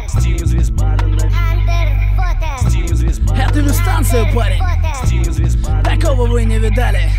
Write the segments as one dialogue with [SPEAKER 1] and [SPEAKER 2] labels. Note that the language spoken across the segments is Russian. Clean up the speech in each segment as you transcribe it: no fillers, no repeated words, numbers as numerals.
[SPEAKER 1] Это Вистанция, парень. Такого вы не видали.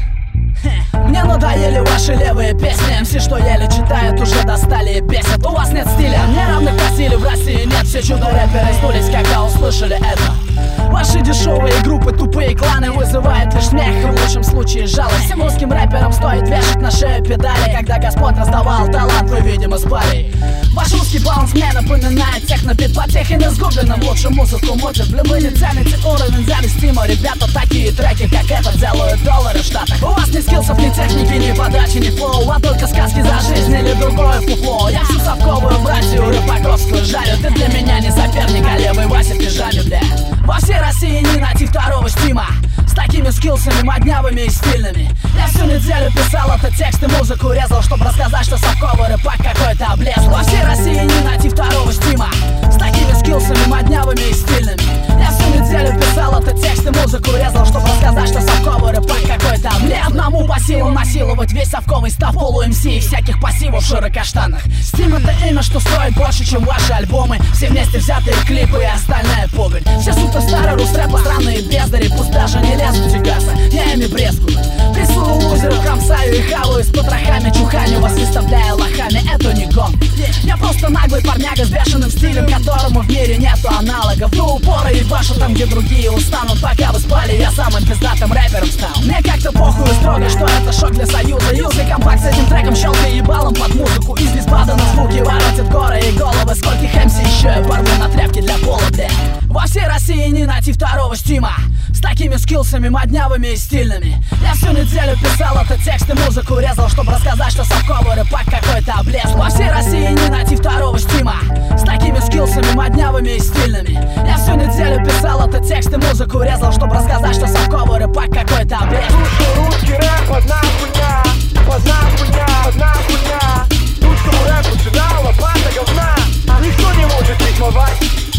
[SPEAKER 1] Мне надоели ваши левые песни. МС, что еле читают, уже достали и бесят. У вас нет стиля, мне равных по силе в России нет. Все чудо-рэперы сдулись, когда услышали это. Ваши дешевые группы, тупые кланы вызывают лишь смех и в лучшем случае жалость. Всем русским рэперам стоит вешать на шею педали. Когда Господь раздавал талант, вы, видимо, спали. Ваш русский баланс мне напоминает технобит. Потехи не сгубленным, лучше музыку мутят. Блин, вы не цените уровень завистимо. Ребята, такие треки, как этот, делают доллары в Штатах. У вас ни скиллсов, ни техники, ни подачи, ни флоу, а только сказки за жизнь или другое фуфло. Я всю совковую братью рыбаковскую жарю. Ты для меня не соперник, а левый Вася в пижаме, бля. Во всей России не найти второго стима с такими скиллсами моднявыми и стильными. Я всю неделю писал этот текст и музыку резал, чтобы рассказать, что совковый рэпак какой-то облез. Во всей России не найти второго стима с такими скиллсами моднявыми и стильными. Я всю неделю писал этот текст и музыку резал, чтобы рассказать, что совковый рэпак какой-то облез. Мне одному по силам насиловать весь совковый став полу-МС и всяких пассивов в широкоштанах. Стим — это имя, что стоит больше, чем ваши альбомы. Все вместе взятые клипы и остальная погонь. Все суперстары рус-рэпа, странные бездари, пусть даже не лезут тягаться, я ими брезгую. Прессую лузеров, кромсаю и хаваю с потрохами, чуханю вас выставляя лохами, это не гон. Я просто наглый парняга с бешеным стилем, которому в мире нету аналогов. До упора ебашу там, где другие устанут. Пока вы спали, я самым пиздатым рэпером стал. Мне как-то похуй строго, что это шок для союза. Юзай компакт с этим треком, щелкай ебалом под музыку. Из дисбада на звуки воротят горы и головы. Скольких МС еще я порву на тряпки для пола, бля. Во всей России не найти второго стима с такими скиллсами моднявыми и стильными. Я всю неделю писал этот текст и музыку резал, чтобы рассказать, что совковый рэпак какой-то облез. Во всей России не найти второго стима с такими скиллсами моднявыми и стильными. Я всю неделю писал этот текст и музыку резал, чтобы рассказать, что совковый рэпак какой-то облез.
[SPEAKER 2] Русский рэп одна хуйня, одна хуйня, одна хуйня. Русскому рэпу сюда лопата говна, никто не может рифмовать.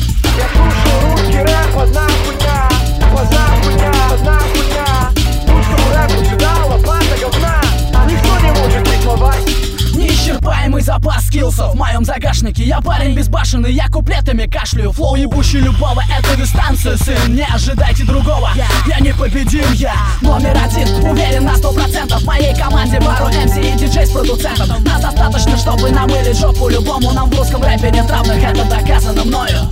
[SPEAKER 2] Я слушаю русский рэп, одна хуйня, одна хуйня, одна хуйня. Русскому рэпу сюда лопата говна, никто не может рифмовать.
[SPEAKER 1] Неисчерпаемый запас скиллсов в моем загашнике. Я парень безбашенный, я куплетами кашляю. Флоу ебущий любого, это Вистанция, сын. Не ожидайте другого, я непобедим, я номер один. Уверен на 100%, в моей команде пару МС и диджей с продуцентом. Нас достаточно, чтобы намылить жопу любому. Нам в русском рэпе нет равных, это доказано мною.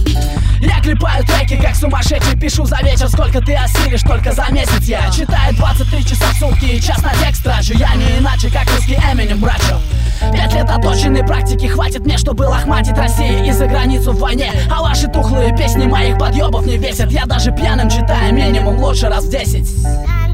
[SPEAKER 1] Я клепаю треки, как сумасшедший, пишу за вечер. Сколько ты осилишь, только за месяц я читаю 23 часа в сутки и час на текст трачу. Я не иначе, как русский Эминем, брачу. 5 лет оточенной практики хватит мне, чтобы лохматить Россию и за границу в войне. А ваши тухлые песни моих подъебов не весят. Я даже пьяным читаю минимум лучше раз в 10.